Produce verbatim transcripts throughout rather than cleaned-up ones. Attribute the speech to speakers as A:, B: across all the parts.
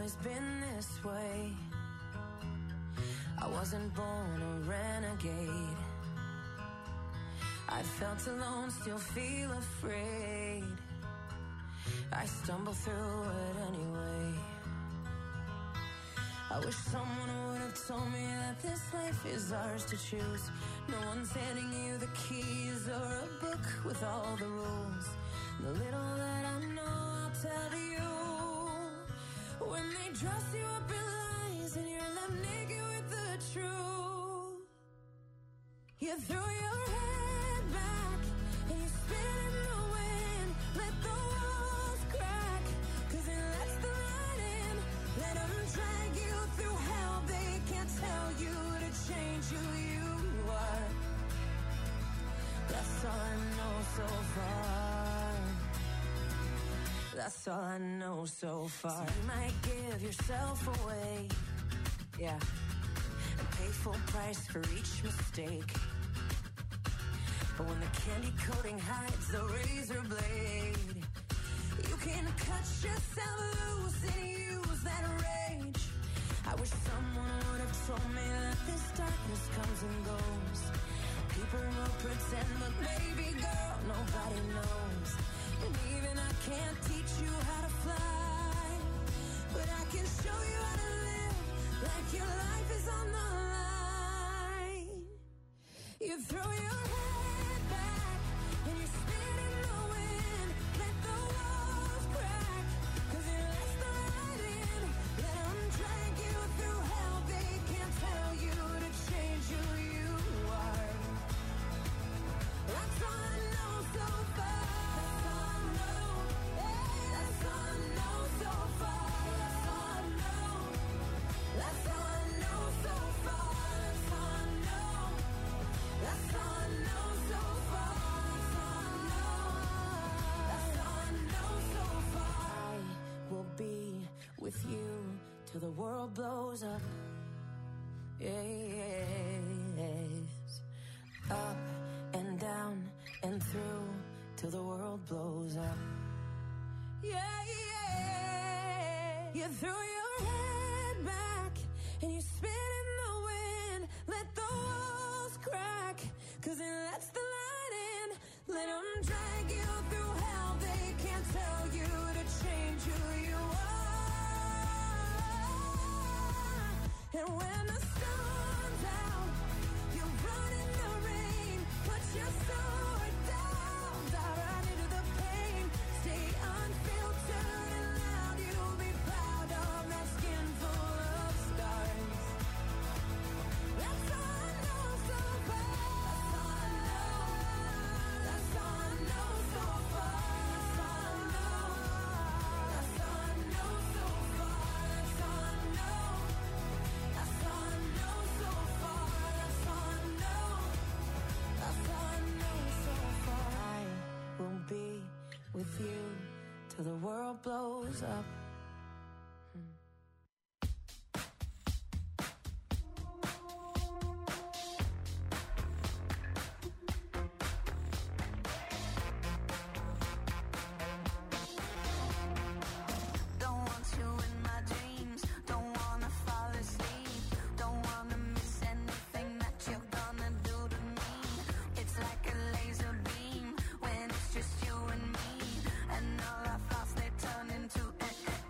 A: always been this way. I wasn't born a renegade. I felt alone, still feel afraid. I stumble through it anyway. I wish someone would have told me that this life is ours to choose. No one's handing you the keys or a book with all the rules. The little that I know I'll tell you. When they dress you up in lies and you're left naked with the truth, you throw your head back and you spin in the wind. Let the walls crack, cause it lets the light in. Let them drag you through hell. They can't tell you to change who you are. That's all I know so far. That's all I know so far. So you might give yourself away, yeah, and pay full price for each mistake. But when the candy coating hides the razor blade, you can cut yourself loose and use that rage. I wish someone would have told me that this darkness comes and goes. People will pretend, but baby girl, nobody knows. And even I can't teach you how to fly, but I can show you how to live like your life is on the line. You throw your head back and you spin in the wind. Let the walls crack, cause it lets the light in. Let them drag you through hell. They can't tell you to change who you are. That's all I know so far. With you till the world blows up. Yes. Up and down and through till the world blows up. Yeah, yeah. You throw your head back and you spin in the wind. Let the walls crack, cause it lets the light in. Let them drag you through hell. They can't tell you to change who you are. And when the sun's out, you run in the rain. Put your sword down, dive right into the pain. Stay unfiltered and loud. You'll be proud of that skin full of scars. That's all I know so far. That's all I know. That's all I know so far. That's all I know. That's all I know so far. That's all I know. That's all I know so far. That's all I know. That's all I know so far. I will be with you till the world blows up.
B: Don't want you in my dreams. Don't wanna fall asleep. Don't wanna miss anything that you're gonna do to me. It's like a laser beam when it's just you and me. And all our thoughts, they turn into eh, eh,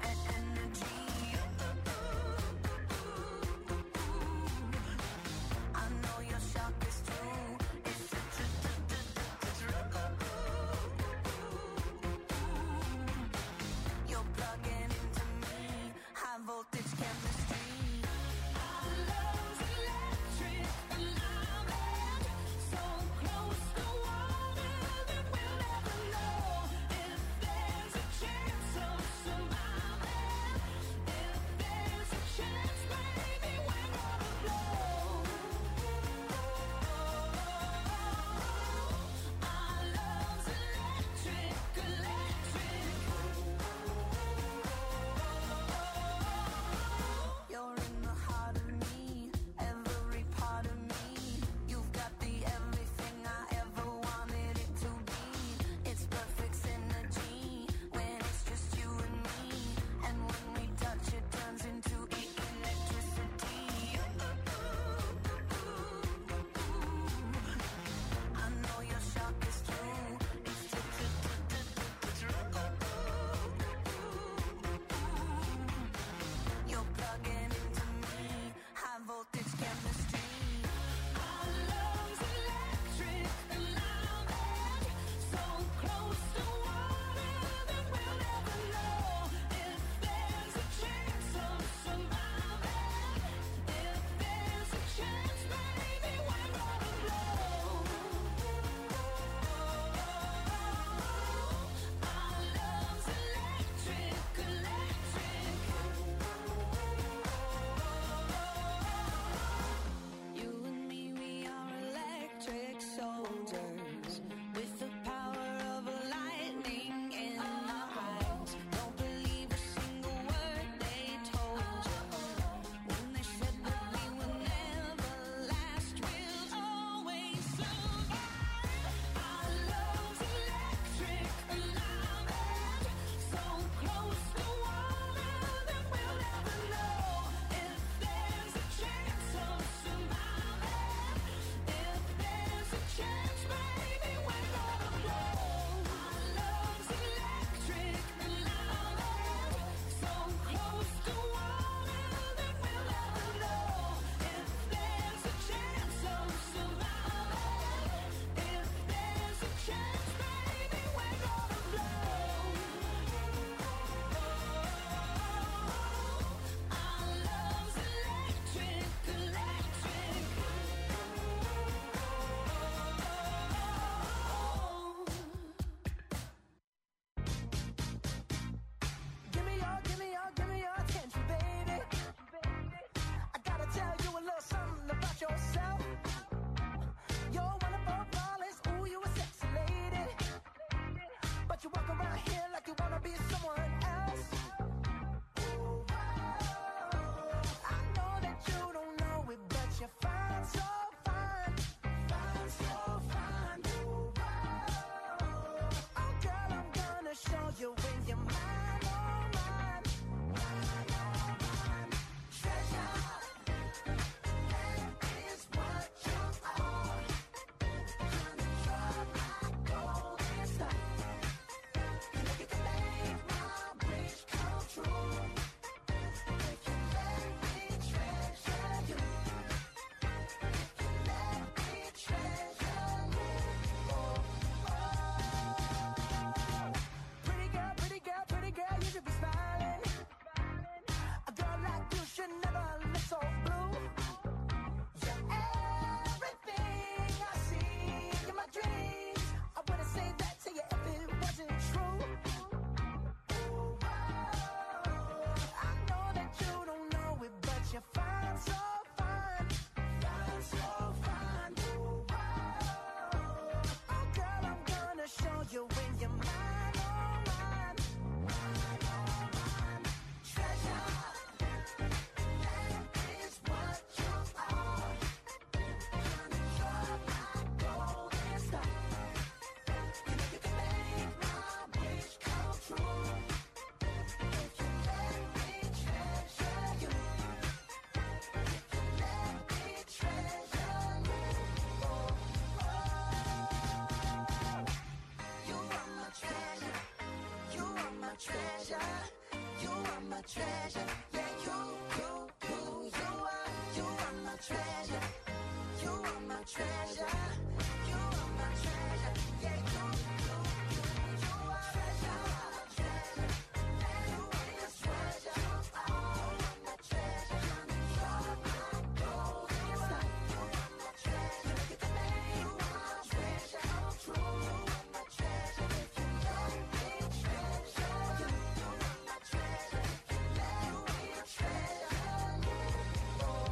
B: my treasure. Yeah, you, you, you, you are, you are my treasure. You are my treasure. You are my treasure. Yeah, you, you, you, you are treasure. You are my treasure. You are my treasure. You are my gold. You are my treasure. Look at the name. You are my treasure. True. You are my treasure. If you let me treasure you, you are my treasure. If you let me treasure you, oh, oh.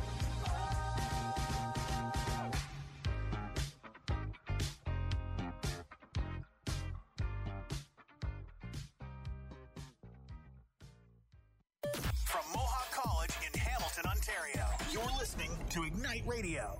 C: From Mohawk College in Hamilton, Ontario, you're listening to Ignite Radio.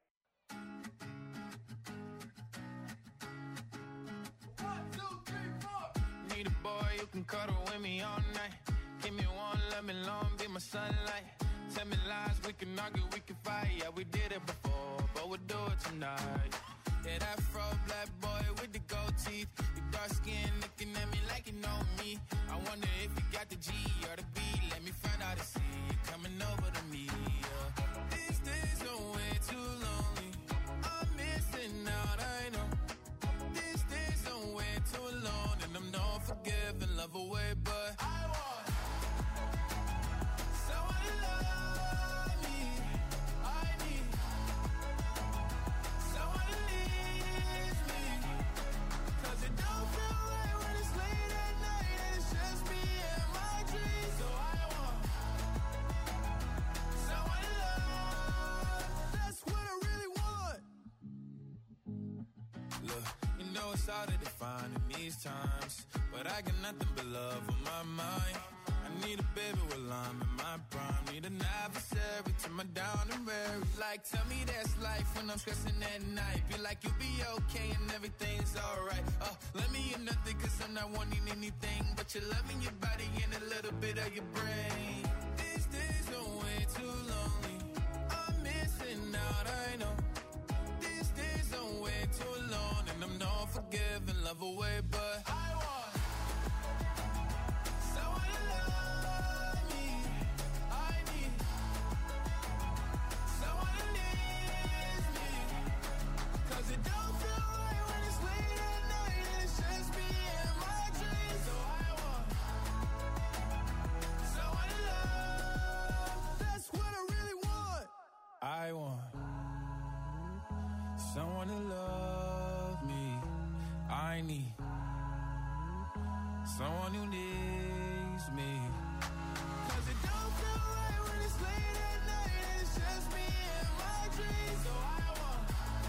D: Need a boy who can cuddle with me all night. Give me one, let me long, be my sunlight. Tell me lies, we can argue, we can fight. Yeah, we did it before, but we'll do it tonight. Yeah, that fro black boy with the gold teeth. Your dark skin looking at me like you know me. I wonder if you got the G or the B. Let me find out and see you coming over to me. Yeah. These days are way too lonely. I'm missing out, I know. These days are way too alone, and I'm not forgiving, love away, but I want someone to love me. I need someone to leave me, 'cause it don't feel right when it's late at night and it's just me and my dreams. So I want someone to love. That's what I really want. Look, you know it's hard to define in these times, but I got nothing but love on my mind. I need a baby while I'm in my prime. Need an adversary to my down and weary. Like, tell me that's life when I'm stressing at night. Be like, you'll be okay and everything's alright. Uh, let me in nothing 'cause I'm not wanting anything but your love in your body and a little bit of your brain. These days are way too lonely. I'm missing out, I know. These days are way too alone, and I'm not forgiving, love away, but I want someone to love me. I need someone to leave me, 'cause it don't feel right when it's late at night and it's just me and my dreams. So I want someone to love. That's what I really want. I want someone to love me. I need someone who needs me, 'cause it don't feel right when it's late at night and it's just me and my dreams. So I want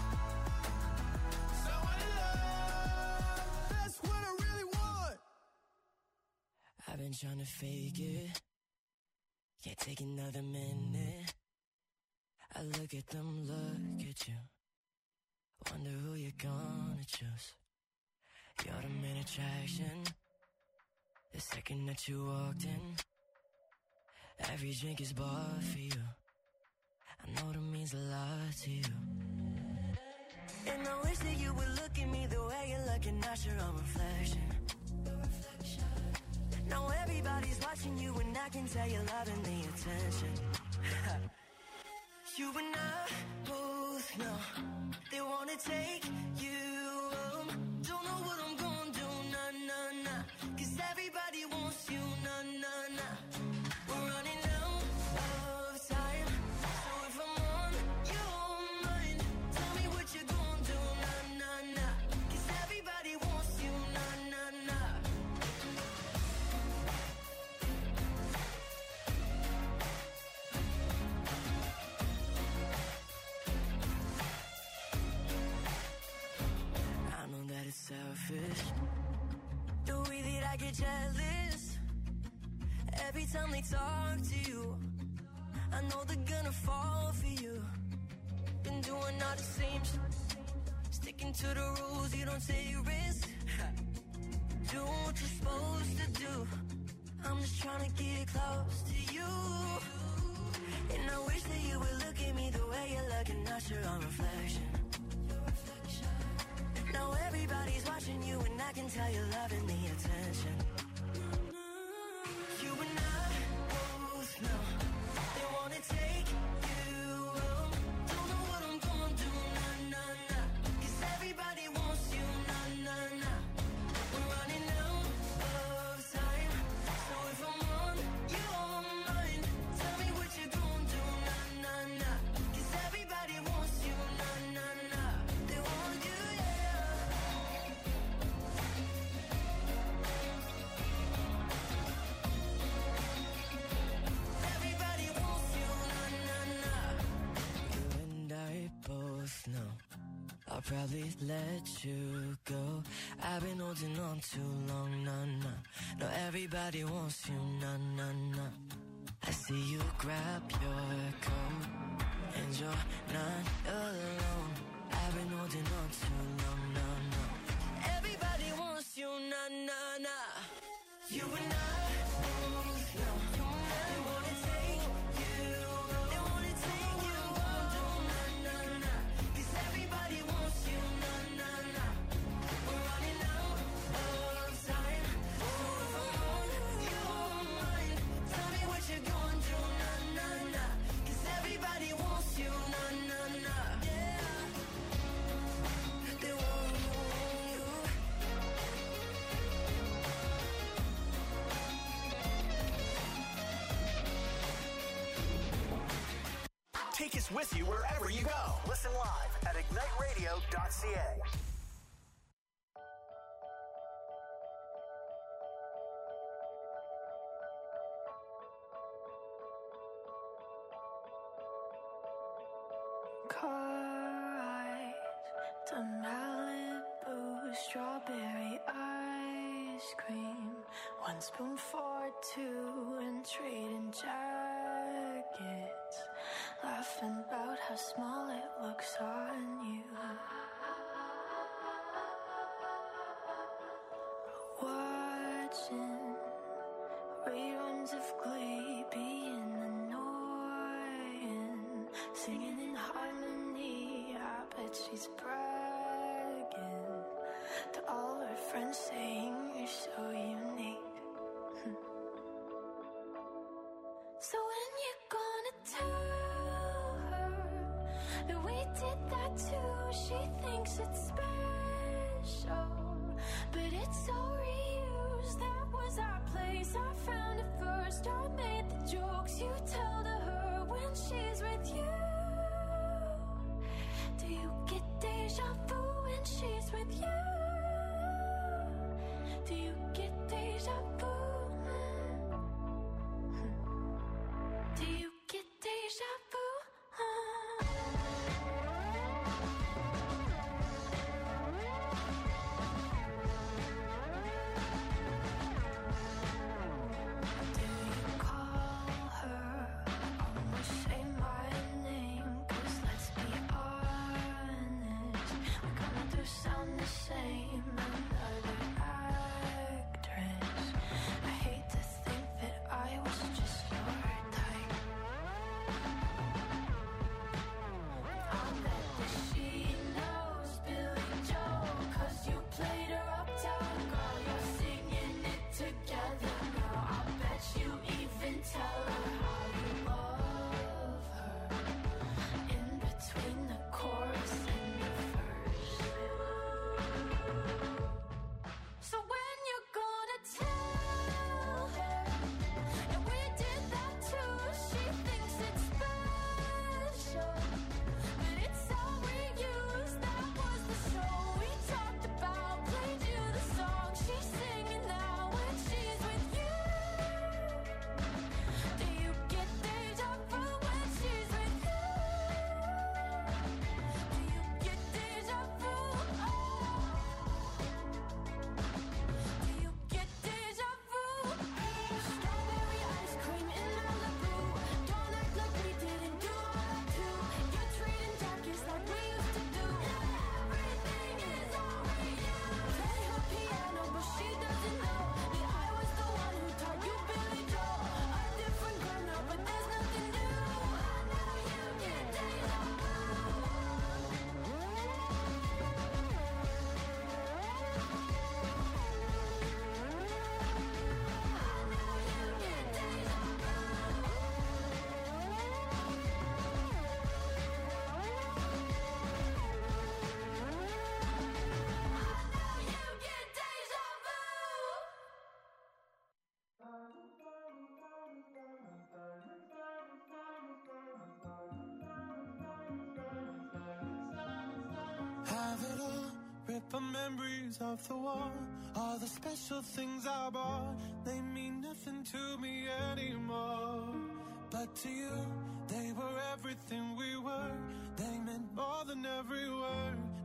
D: someone to love. That's what I really want.
A: I've been trying to fake it. Can't take another minute. I look at them, look at you. Wonder who you're gonna choose. You're the main attraction. The second that you walked in, every drink is bought for you. I know that means a lot to you. And I wish that you would look at me the way you're looking at your own reflection. Now everybody's watching you and I can tell you're loving the attention. You and I both know they wanna take you home. Don't know what I'm gonna do, nah, nah, nah. 'Cause everybody wants you, nah, nah, nah. We're running out of time. So if I'm on your mind, tell me what you're gonna do, nah, nah, nah. 'Cause everybody wants you, nah, nah, nah. I know that it's selfish, the way that I get jealous every time they talk to you. I know they're gonna fall for you. Been doing all the same shit, sticking to the rules, you don't take risks. Doing what you're supposed to do. I'm just trying to get close to you. And I wish that you would look at me the way you're looking at your own reflection. Now everybody's watching you and I can tell you're loving the attention. You and I
E: I'll probably let you go. I've been holding on too long, nah, nah. No, everybody wants you, nah, nah, nah. I see you grab your coat and you're not alone. I've been holding on too long, nah, nah. Everybody wants you, nah, nah, nah. You and I both know they wanna take you, they wanna take you on, nah, nah, nah. 'Cause everybody wants you, nah, nah, nah. We're running out of time, so if I'm on your mind, tell me what you're going through, nah, nah, nah. 'Cause everybody wants you, nah, nah, nah. Yeah, they want you.
C: Take us with you wherever you go. Listen live at ignite radio dot c a.
F: Car ride to Malibu, strawberry ice cream, one spoon for two, and trading jackets, laughing about how small it looks on you. Watching reruns of Glee, being annoying, singing in harmony. I bet she's bragging to all her friends, saying you're so unique. So when you gonna tell her that we did that too? She thinks it's special, but it's so reused. That was our place, I found it first. I made the jokes you tell to her when she's with you. Do you get deja vu when she's with you? Do you get deja vu? Do you get deja vu? Do you call her? Almost say my name, 'cause let's be honest, we're gonna do sound the same. Another actress. I hate to think that I was just your type. I'll bet that she knows Billy Joel, 'cause you played her uptown girl. You're singing it together now. I bet you even tell her how you love her in between the chorus and the verse. So when you're gonna tell her that we did that too? She thinks it's special, but it's all reused. That was the show we talked about. Played you the song she's singing now when she's with you. Do you get deja vu when she's with you? Do you get deja vu? Oh. Do you get deja vu? Strawberry ice cream in Malibu. Don't act like we didn't do all that too. You're trading jackets like we used to do. Everything is all reused. Play her piano, but she doesn't know that I was the one who taught you Billy Joel. A different girl now, but there's nothing new. I know you get deja vu.
D: Have it all, rip the memories off the wall. All the special things I bought, they mean nothing to me anymore. But to you, they were everything we were. They meant more than every word.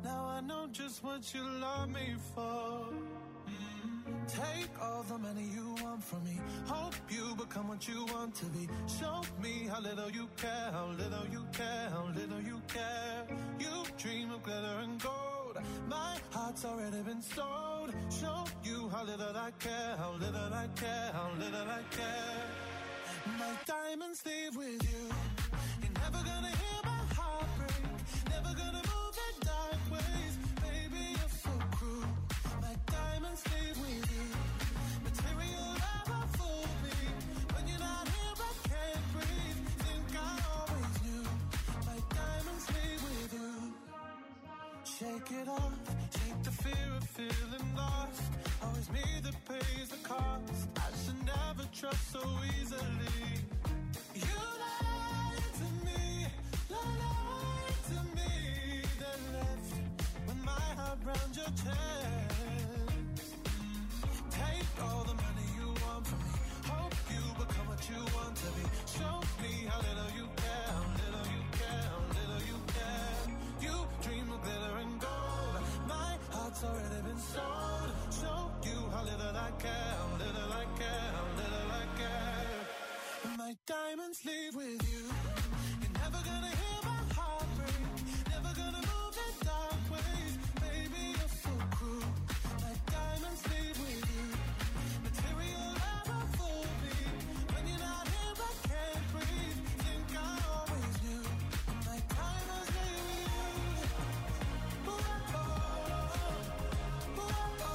G: Now I know just what you love me for. Take all the money you want from me. Hope you become what you want to be. Show me how little you care, how little you care, how little you care. You dream of glitter and gold. My heart's already been sold. Show you how little I care, how little I care, how little I care. My diamonds leave with you. You're never gonna hear my heart break. Never gonna move in dark ways. Baby, you're so cruel. My diamonds leave with you. Material never fool me. When you're not here, I can't breathe. Think I always knew. My diamonds leave with you. Shake it off. Shake the fear of feeling lost. Always me that pays the cost. I should never trust so easily. You lied to me. Lied to me. Then left with my heart round your chest. Take all the money you want from me. Hope you become what you want to be. Show me how little you care, how little you care, how little you care. You dream of glitter and gold. My heart's already been sold. Show you how little I care, how little I care, how little I care. My diamonds leave with you. You're never gonna hear my heart break. Never gonna move in dark ways. Baby, you're so cruel. My diamonds leave with you. Material never fool me. When you're not here, I can't breathe. Think I always knew. My diamonds leave with you. Ooh, oh, ooh, oh,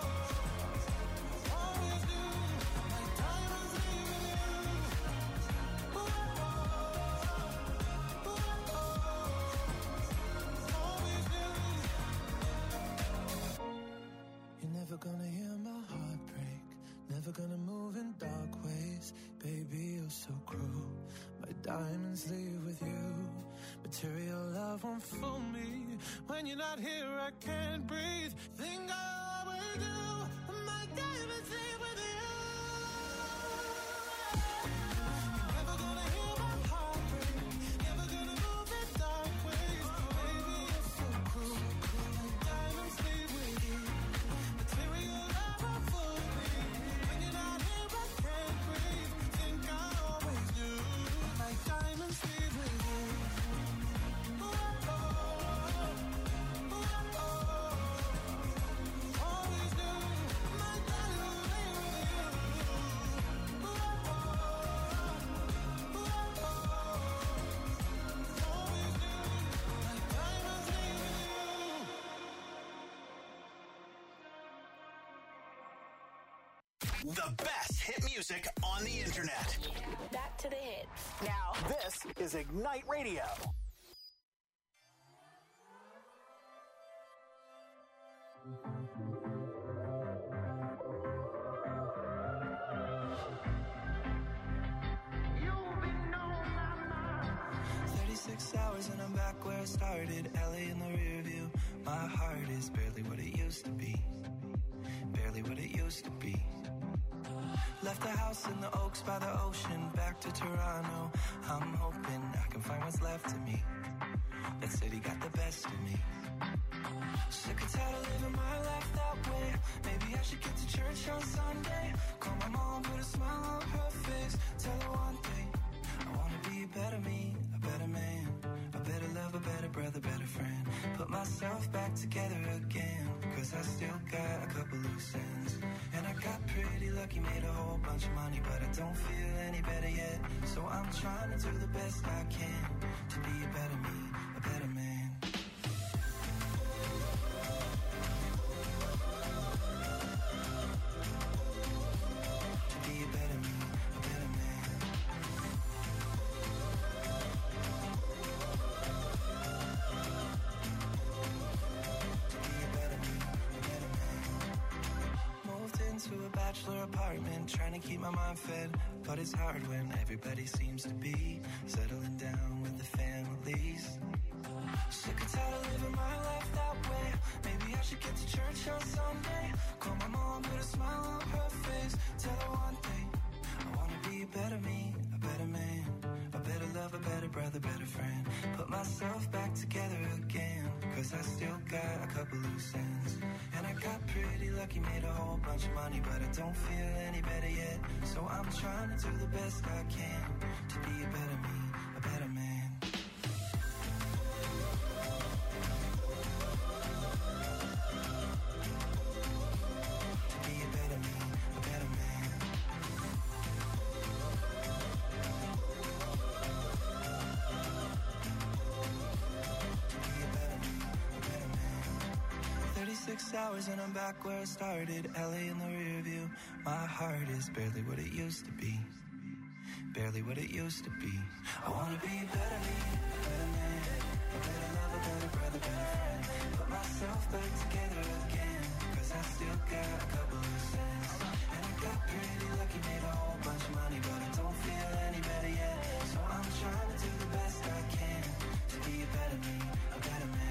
G: always knew. My diamonds leave with you. Ooh, oh, ooh, oh, always knew. You're never gonna hear my heart break. Never gonna move in dark ways. Baby, you're so cruel. My diamonds leave with you. Material love won't fool me. When you're not here, I can't breathe. Think I always do. My diamonds leave with you. You're never gonna hear my heart break. Never gonna move in dark ways. Baby, you're so cruel. My diamonds leave with you. Material love won't fool me. When you're not here, I can't breathe. Think I always knew. My diamonds leave with you. Ooh, oh, ooh, oh, always knew. My diamonds leave with you. Ooh, oh, ooh, oh, always knew. My diamonds leave with you.
C: The best hit music on the internet.
H: Back to the hits.
C: Now, this is Ignite Radio.
I: thirty-six hours and I'm back where I started. L A in the rear view. My heart is barely what it used to be. Barely what it used to be. Left the house in the Oaks by the ocean. Back to Toronto. I'm hoping I can find what's left of me. That city got the best of me. Sick and tired of living my life that way. Maybe I should get to church on Sunday. Call my mom, put a smile on her face. Tell her one thing, I wanna be a better me, a better man, a better love, a better brother, better friend. Put myself back together again, cause I still got a couple loose ends. And I got pretty lucky, made a whole bunch of money, but I don't feel any better yet. So I'm trying to do the best I can to be a better me, a better man. To be a better me, a better man. To be a better me, a better man. Moved into a bachelor apartment, trying to keep my mind fed. But it's hard when everybody seems to be settling down with the families. Sick and tired of living my life that way. Maybe I should get to church on Sunday. Call my mom, put a smile on her face. Tell her one thing, I wanna be a better me, a better man, a better love, a better brother, better friend. Put myself back together again, cause I still got a couple loose ends. And I got pretty lucky, made a whole bunch of money, but I don't feel any better yet. So I'm trying to do the best I can to be a better me, a better man. To be a better me, a better man. thirty-six hours and I'm back where I started. L A in the rear view. My heart is barely what it used to be. Barely what it used to be. I wanna be a better me, a better man, a better lover, better brother, better friend. Put myself back together again, cause I still got a couple loose ends. And I got pretty lucky, made a whole bunch of money, but I don't feel any better yet. So I'm trying to do the best I can to be a better me, a better man.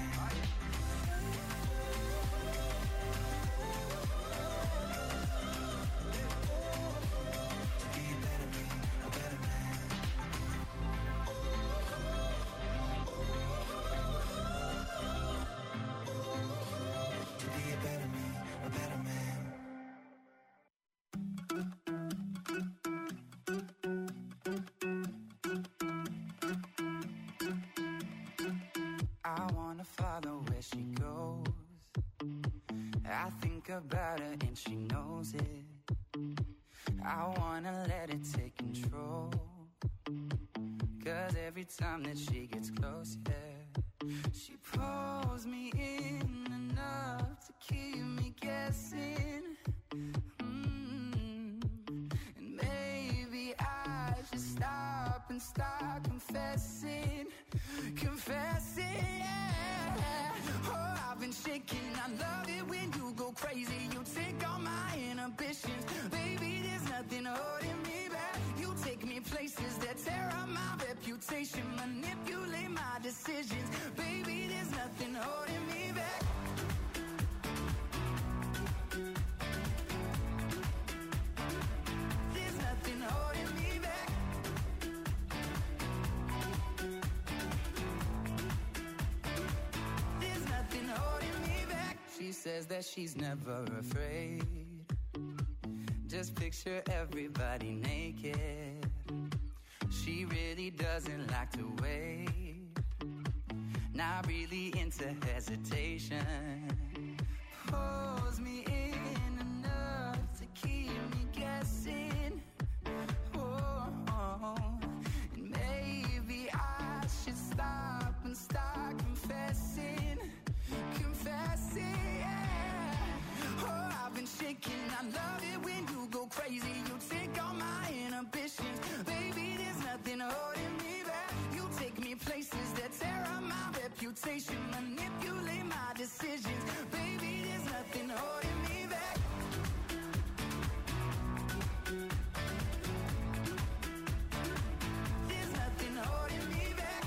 I: I wanna follow where she goes. I think about her and she knows it. I wanna let it take control. Cause every time that she gets close, yeah, she pulls me in enough to keep me guessing. Mm. And maybe I should stop and start confessing. Confessing, yeah. Oh, I've been shaking. I love it when you go crazy. You take all my inhibitions. Baby, there's nothing holding me back. You take me places that tear up my reputation. Manipulate my decisions. Baby, there's nothing holding me back. There's nothing holding me back. There's nothing holding me back. She says that she's never afraid. Just picture everybody naked. She really doesn't like to wait. Not really into hesitation. Pulls me in enough to keep me guessing. Oh, oh. And maybe I should stop and start confessing. Confessing, yeah. Oh, I've been shaking. I love it when you go crazy. You take all my inhibitions. Baby, there's nothing holding me back. You take me places that tear up my reputation. Manipulate my decisions. Baby, there's nothing holding me back. There's nothing holding me back.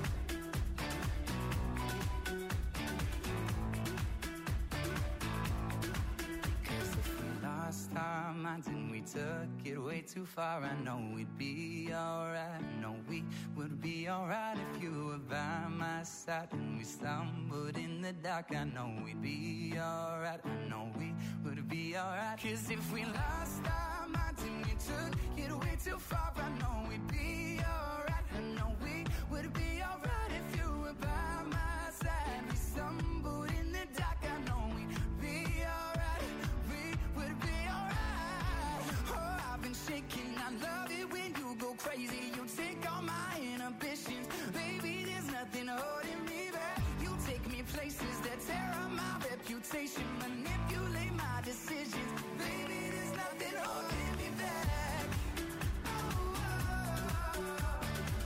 I: Cause if we lost our minds and we took it way too far, I know we'd be alright. I know we would be alright if you were by my side. And we stumbled in the dark, I know we'd be alright. I know we would be alright. Cause if we lost our minds and we took it way too far, I know we'd be alright. I know we would be alright if you were by my side. We stumbled in the dark, I know we'd be alright. We would be alright. Oh, I've been shaking. I love it when you go crazy. You take all my inhibitions. Baby, there's nothing holding me back. You take me places that tear up my reputation. Manipulate my decisions. Baby, there's nothing holding me back. Oh, oh, oh.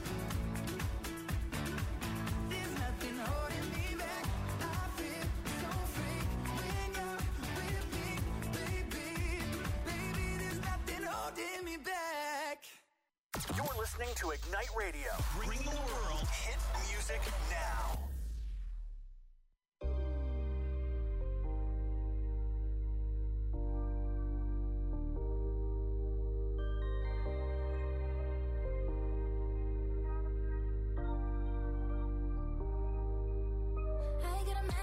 I: There's nothing holding me back. I feel so free when you're with me, baby. Baby, there's nothing holding me back.
C: You're listening to Ignite Radio. Bringing the world hit music now.
F: I get a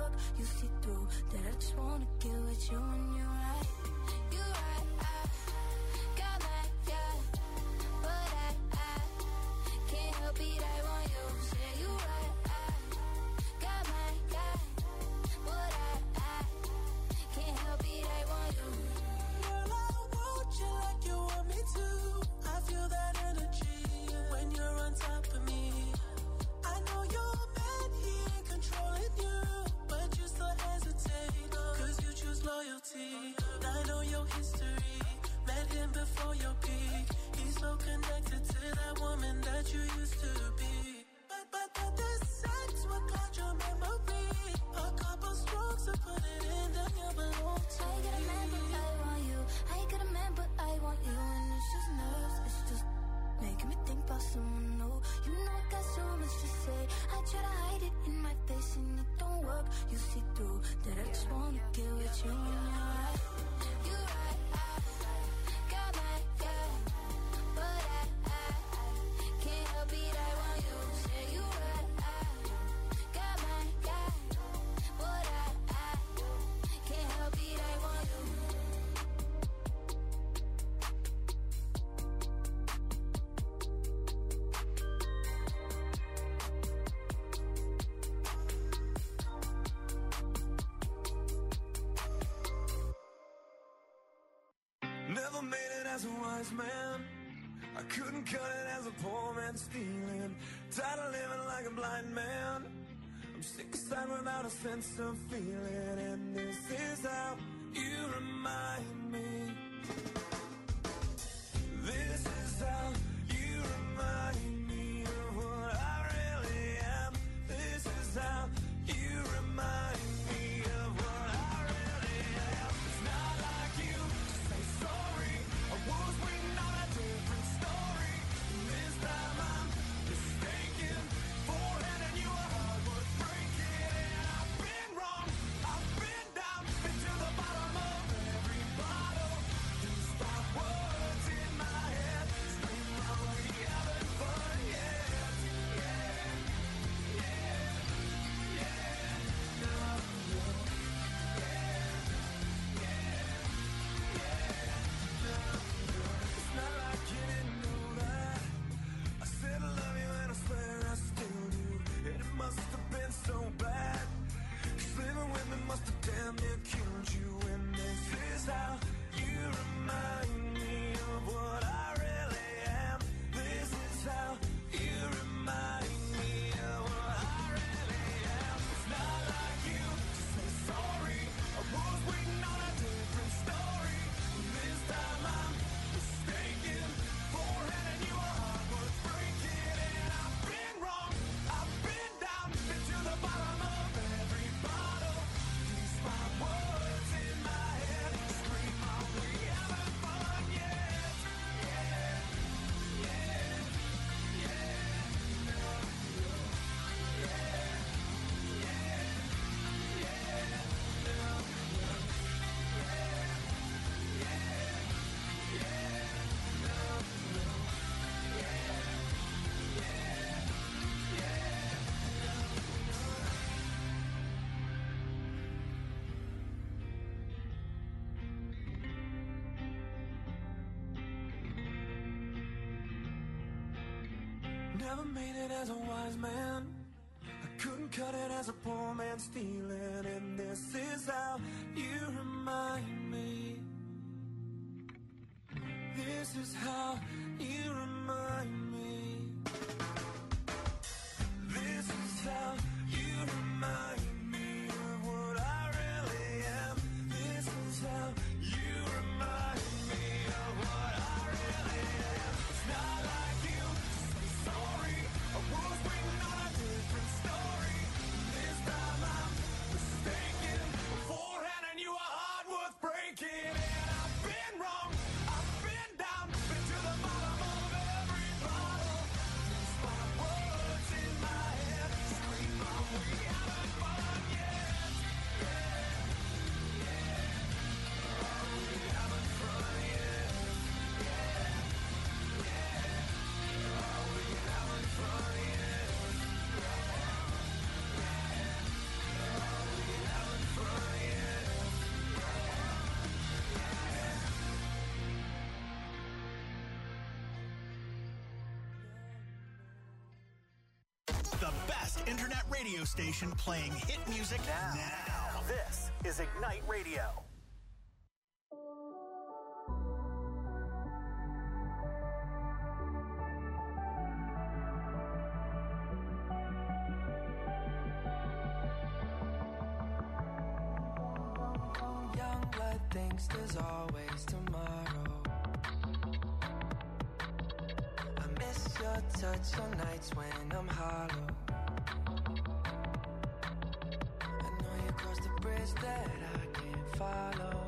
F: work, you see through that I just wanna get with you when you're right. You right, I got my yeah, but I, I can't help it, I want you. Say you right, I got my yeah, but I, I can't help it, I want you.
B: Girl, I want you like you want me to. I feel that energy when you're on top of me. I know you're bad here controlling you, but you still hesitate, cause you choose loyalty. I know your history, met him before your peak. He's so connected to that woman that you used to be. But, but, but this sex will cloud your memory. A couple strokes to put it in, then you belong to
F: I get a man, but I want you. I get a man, but I want you. And it's just nerves, it's just making me think about someone new. You know I got so much to say. I try to hide it in my face and it don't work. You see through that I just wanna get with you when you're right. You right, I got my yeah, but I, I can't help it, I want you. Say you right, I got my yeah, but I, I can't help it, I want you.
J: Never made it as a wise man. I couldn't cut it as a poor man stealing. Tired of living like a blind man. I'm sick aside without a sense of feeling. And this is how you remind me. This is how you remind me of what I really am. This is how you remind me of what I really am. It's not like you to say sorry. I was waiting on a different story. This time I'm mistaken for handing you a heart worth breaking. And I've been wrong, I've been down, been to the bottom of every bottle. Despite words in my head, scream out we haven't fun yet. Yeah, yeah, yeah, no, no. Yeah, yeah, yeah, no, no. It's not like you didn't know that. I said I love you and I swear I still do. And it must have been so bad, 'cause living with me must have damn near killed you. And this is how you remind me of what I really am. This is how you remind me of what I really am. It's not like you to say sorry. I was waiting on a different story. This time I'm mistaken for handing you a heart worth breaking. And I've been wrong, I've been down, been to the bottom of every bottle. Despite words in my head, scream out we haven't fun yet. Yeah, yeah, yeah, no, no. Yeah, yeah, yeah, no, no. Yeah, yeah, yeah, no, no. Yeah, yeah, yeah, no, no. Never made it as a wise man. I couldn't cut it as a poor man stealing. And this is how you remind me. This is how you remind me. This is how you remind me of what I really am. This is how you remind me of what I really am. It's not like you to say sorry. I was waiting on a different story. This time I'm mistaken for handing you a heart worth breaking. And I've been wrong, I've been down, been to the bottom of
C: internet radio station playing hit music now. now.
K: This is Ignite Radio.
I: Young blood thinks there's always tomorrow. I miss your touch on nights when I'm hollow. I know you crossed the bridge that I can't follow.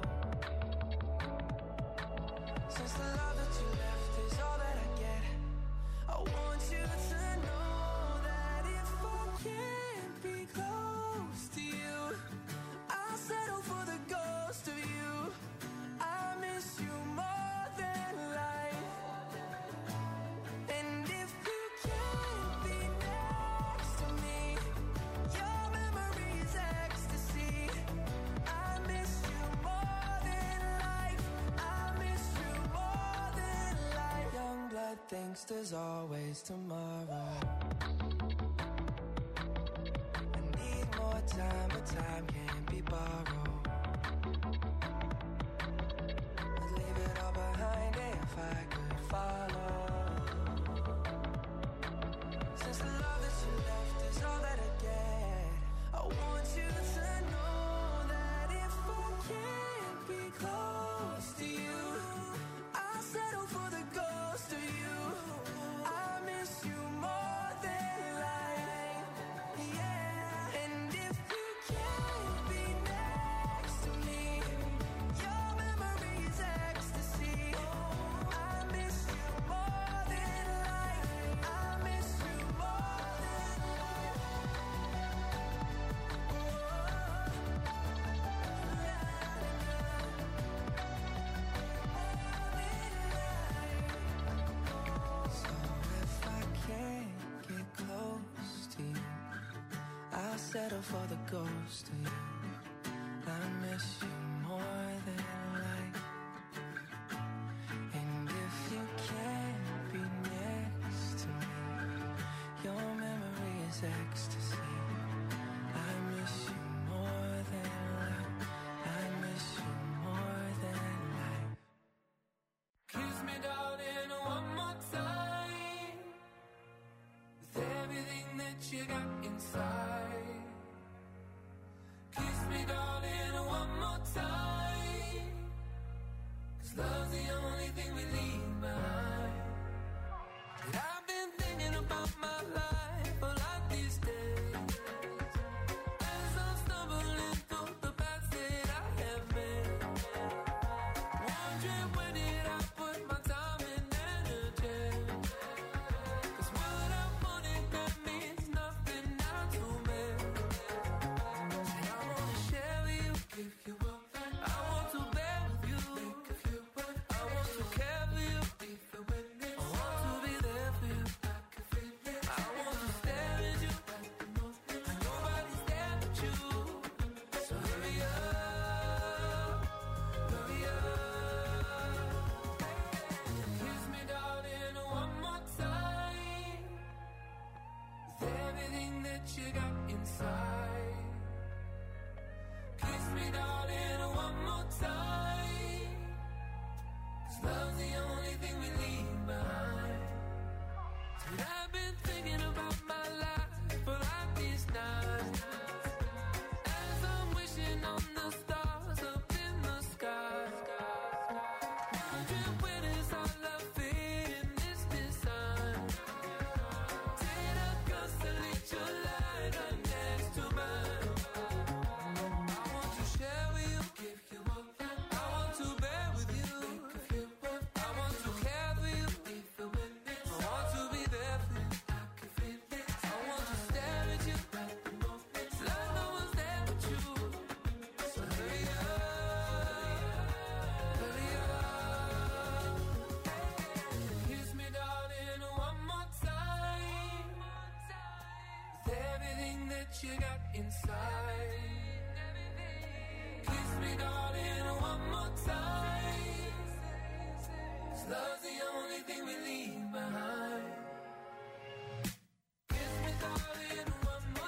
I: Since the love that you left is all that I get, I want you to know that if I can't be close to you, I'll settle for the ghost of you. I miss you more than life. And if you can't be next to me, your memory is ecstasy. I miss you more than life. I miss you more than life. Young blood thinks there's always tomorrow. I need more time, but time can't be borrowed. I'd leave it all behind if I could follow. Since the love that you left is all that I get, I want you to know that if I can't be close to you, I'll settle for the ghost of you. I miss you more than life. Yeah. And if you can't be next to me, your memory is ecstasy. I miss you more than life. I miss you more than life. So if I can't get close to you, I'll settle for the ghost of you. I miss you more than life. And if you can't be next to me, your memory is ecstasy. I miss you more than life. I miss you more than life.
J: Kiss me, darling, one more time. With everything that you got inside. Kiss me, darling, one more time. 'Cause love's the only thing we leave behind. And I've been thinking about my life a lot these days. As I'm stumbling through the paths that I have made. Wondering where did I put my time and energy. 'Cause what I wanted, that means nothing now to me. And I wanna share with you, give you up. I want to bear with you, I want to care for you, I want to be there for you. I want to stare at you, and nobody's there but you. So hurry up, hurry up. Kiss me, darling, one more time. With everything that you got inside. Kiss me, darling, one more time. 'Cause love's the only thing we leave behind. And I've been thinking about my life for like these nights. As I'm wishing on the stars up in the sky. Wondering where does our love fit in this design. Did I constellate your light right next to mine? I want to share with you, give you up. I want to bear with you, I want to care for you, I want to be there for you. I want to stare at you, like no one's there but you. So hurry up, hurry up. Kiss me, darling, one more time. With everything that you got inside. Kiss me, darling, one more time. 'Cause love's the only thing we leave behind. Kiss me, darling, one more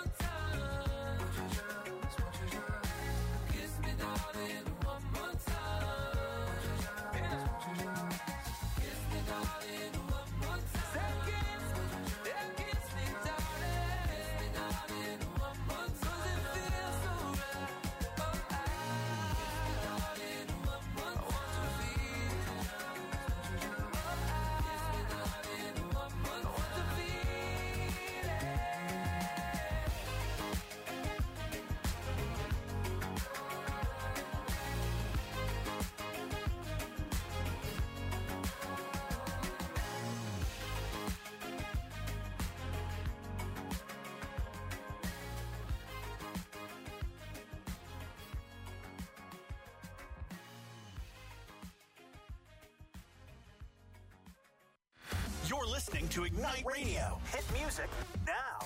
C: You're listening to Ignite Radio. Hit music now.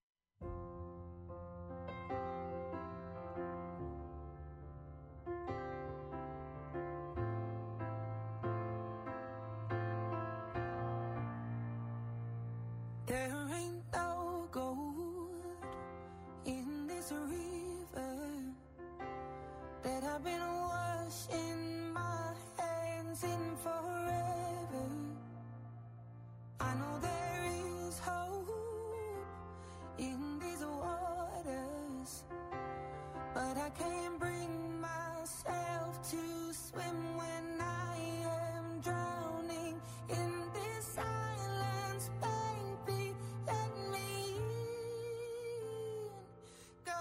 B: There ain't no gold in this river that I've been washing my hands in forever. I know there is hope in these waters, but I can't bring myself to swim when I am drowning in this silence. Baby, let me in. Go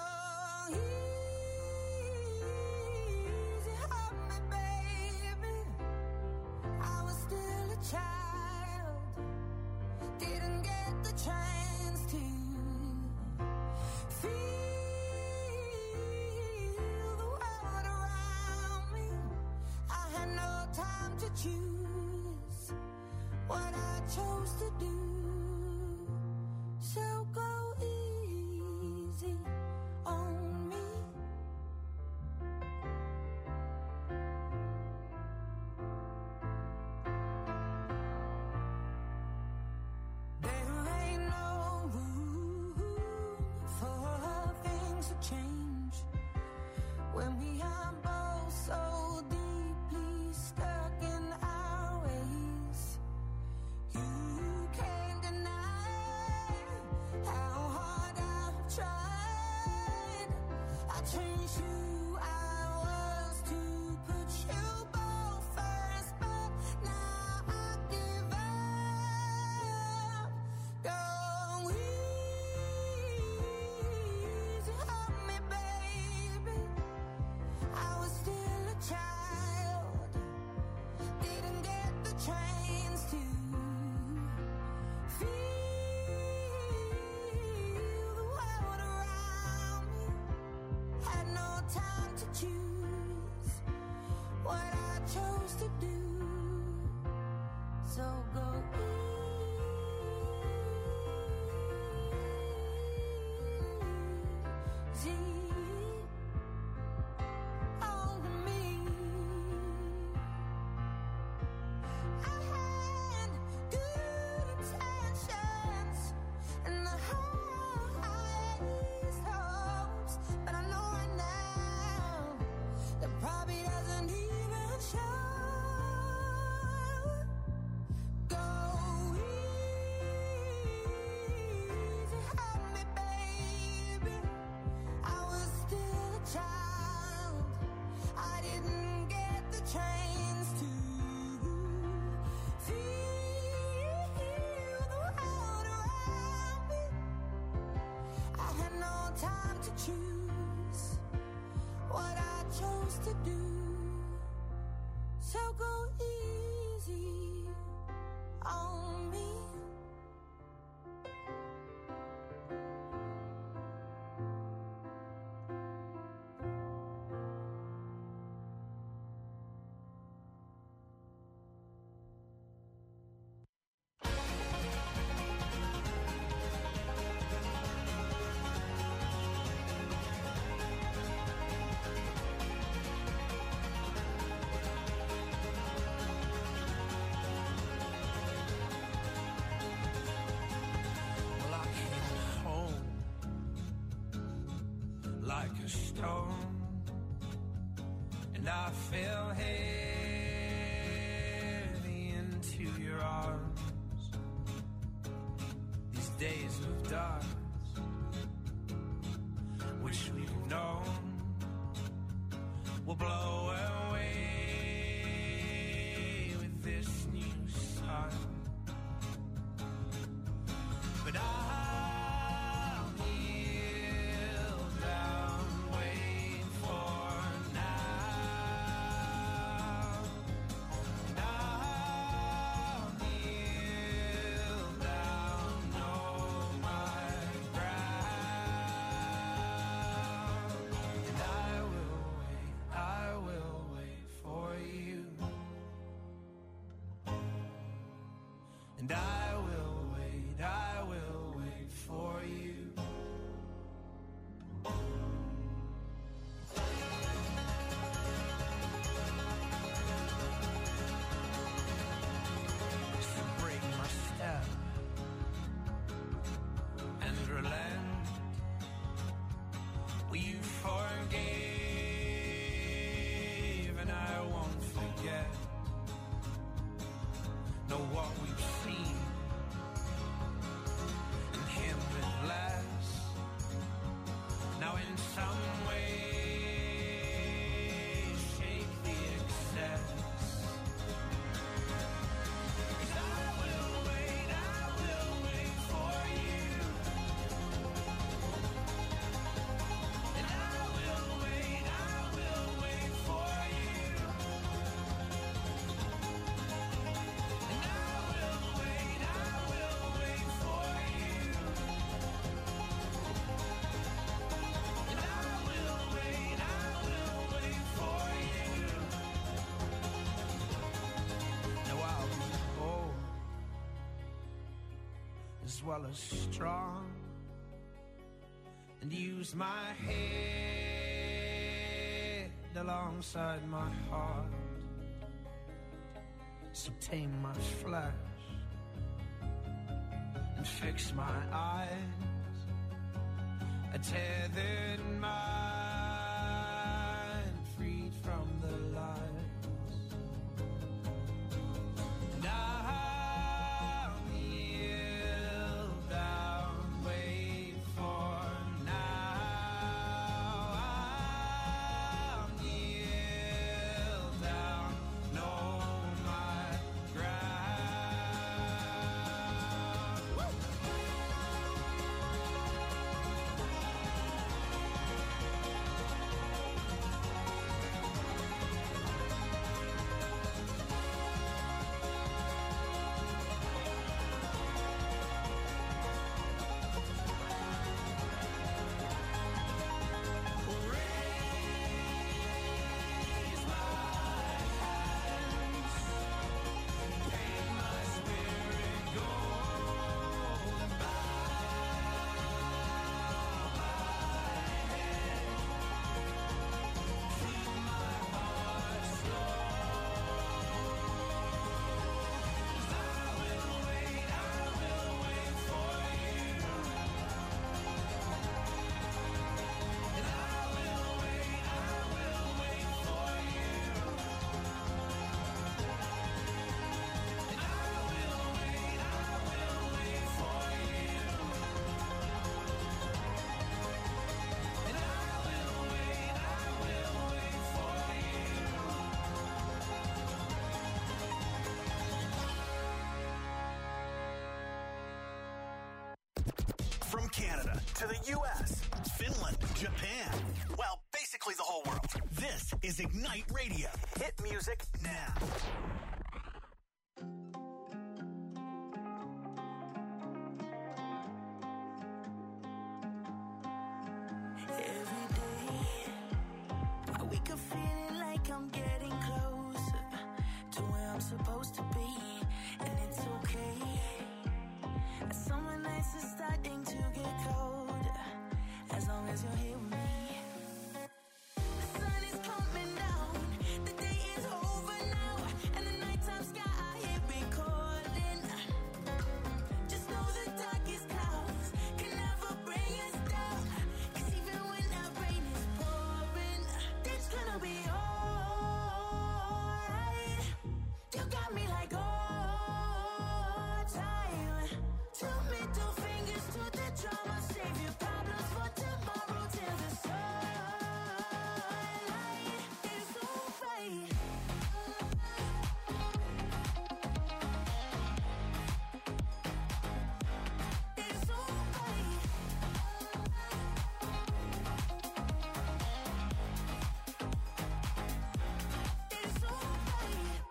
B: easy on me, baby. I was still a child, didn't get the chance to feel the world around me. I had no time to choose what I chose to do. So go easy on me. There ain't no room for things to change when we are both so deeply stuck in our ways. You can't deny how hard I've tried. I changed who I was to put you both first, but now I give up. Go easy on me, baby. I was still a child, didn't get the chance to feel the world around me. Had no time to choose what I chose to do. So go easy on me. I had good intentions and the highest hopes, but I know right now that probably doesn't even show. Go easy on me, baby. I was still a child, I didn't get the chance to feel the world around me. I had no time to choose what I chose to do. So go easy on me.
J: Well, I came home like a stone, and I fell heavy into your arms. These days of dark, wish we'd known, will blow away with this new sun. But I'll kneel down, wait for now. And I'll kneel down, know my ground. And I will wait, I will wait for you. And I
G: well as strong, and use my head alongside my heart. So tame my flesh and fix my eyes, a tethered mind freed from the lies. And I'll kneel down, wait for now. I'll kneel down, know my ground. Woo!
C: From Canada to the U S, Finland, Japan, well, basically the whole world. This is Ignite Radio. Hit music now.
B: Every day, I wake up feeling like I'm getting closer to where I'm supposed to be, and it's okay. Summer nights are starting to get colder, as long as you're here with me. The sun is coming down, the day is over now, and the nighttime sky here recording. Just know the darkest clouds can never bring us down, 'cause even when that rain is pouring, it's gonna be alright. You got me like all time. Two middle fingers to the drama, save your problems for tomorrow till the sunlight is so bright. It's so bright. It's so bright.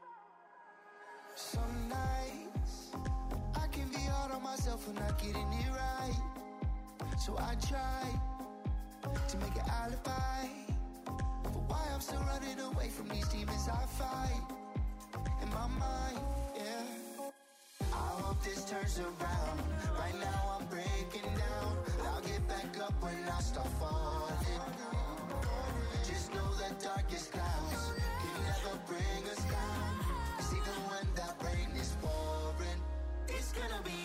I: Some nights I can be hard on myself for not getting it right, so I try to make an alibi for why I'm still running away from these demons I fight in my mind. Yeah, I hope this turns around. Right now I'm breaking down. I'll get back up when I start falling. Just know the darkest clouds can never bring us down, 'cause even when that rain is pouring, it's gonna be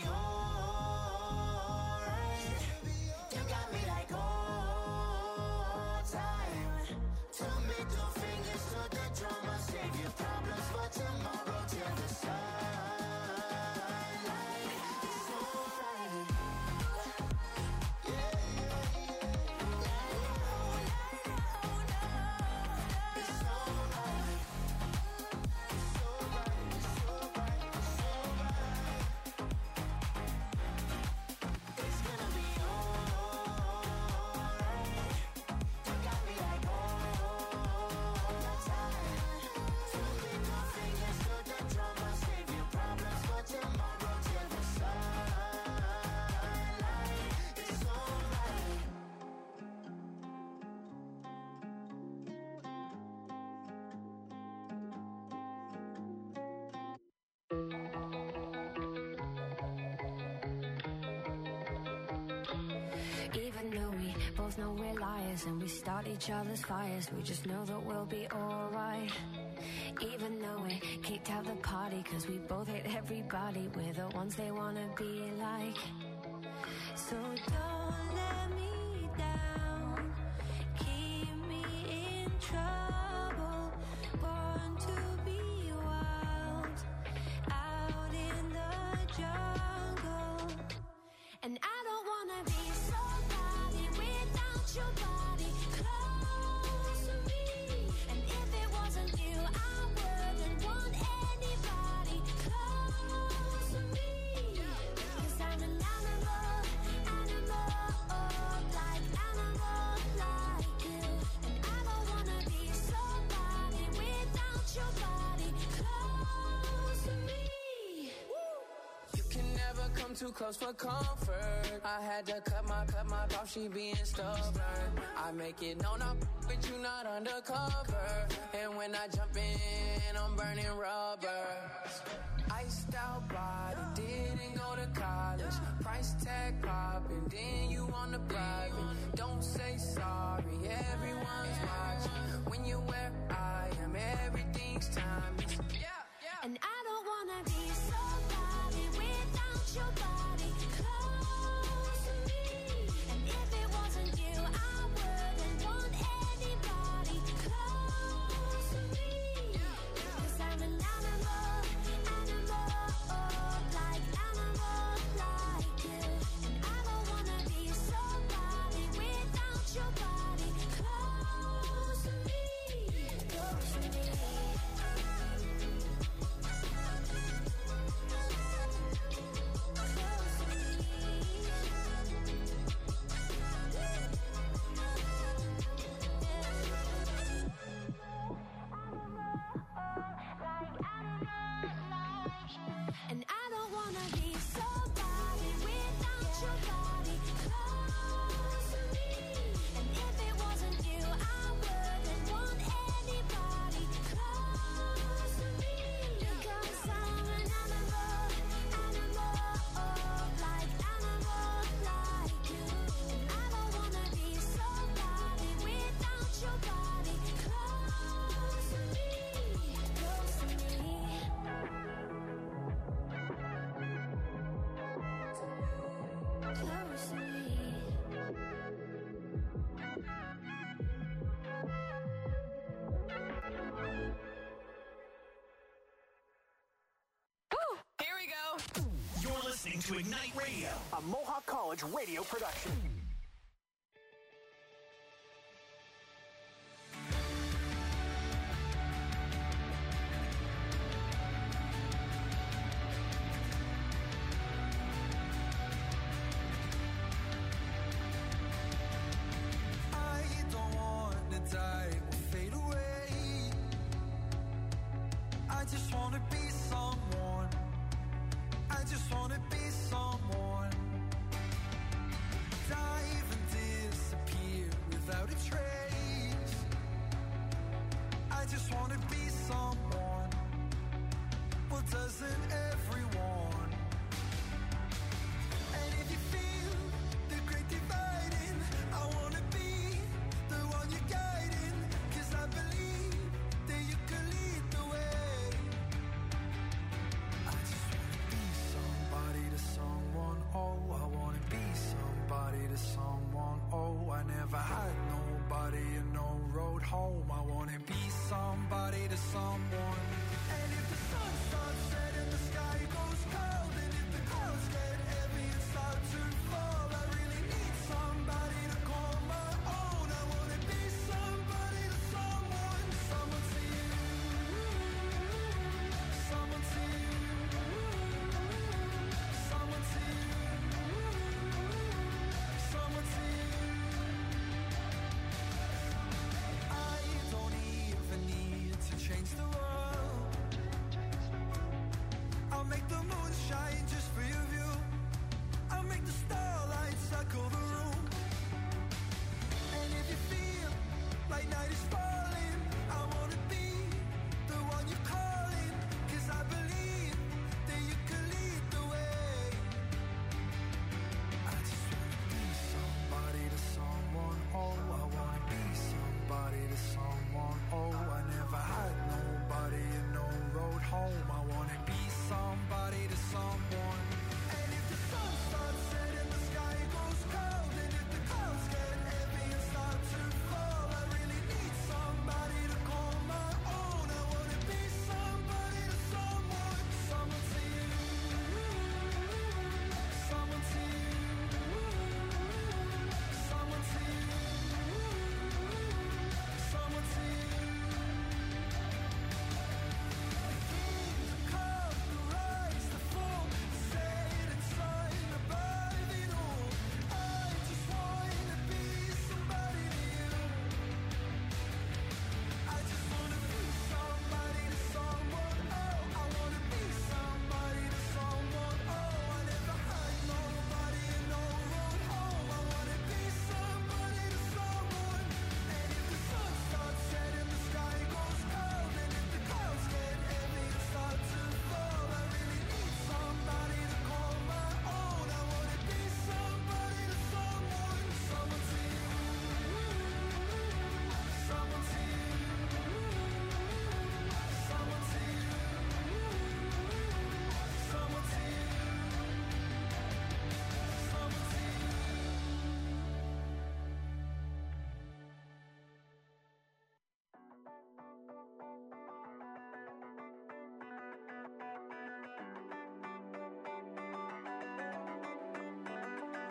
I: alright. You got me like all time. Two middle fingers to the drama, save your problems for tomorrow till the sunlight is so bright. Yeah, yeah, yeah. It's so bright. It's so bright. It's so bright. It's so bright.
F: Even though we both know we're liars and we start each other's fires, we just know that we'll be alright. Even though we kicked out the party cause we both hate everybody, we're the ones they wanna be like. So don't let me down, keep me in trouble, born to be wild, out in the jungle. And I don't wanna be somebody without your body close to me. And if it wasn't you, I wouldn't want anybody close to me. Cause I'm an animal, animal, like animal like you. And I don't wanna be somebody without your body close to me.
L: You can never come too close for comfort. I had to cut my, cut my off, she being stubborn. I make it known I'm with you, not undercover. And when I jump in, I'm burning rubber. Iced out body, didn't go to college. Price tag popping, then you on the private. Don't say sorry, everyone's watching. When you're where I am, everything's timeless.
F: And I don't wanna be somebody without your body close to me. And if it wasn't you, I wouldn't want anybody close to me. Cause I'm an animal, animal, like animal like you. And I don't wanna be somebody without your body close to me. Close to me. And I don't wanna be somebody without your body close to me. And if it wasn't you, I wouldn't want anybody close to me. Because I'm an animal, animal, like animal like you. And I don't wanna be somebody without your body close to me. Close to me. Close to me.
L: Here we go.
C: You're listening to Ignite Radio, a Mohawk College radio production.
J: I don't wanna die or fade away. I just wanna be someone. I just wanna be someone. Dive and disappear without a trace. I just wanna be someone. Well, doesn't